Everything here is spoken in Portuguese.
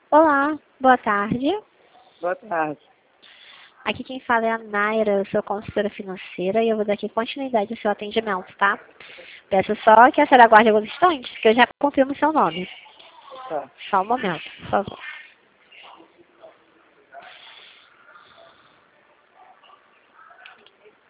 Olá, boa tarde. Boa tarde. Aqui quem fala é a Naira, eu sou consultora financeira e eu vou dar aqui continuidade ao seu atendimento, tá? Peço só que a senhora aguarde alguns instantes, que eu já confirmo o seu nome. Tá. Só um momento, por favor.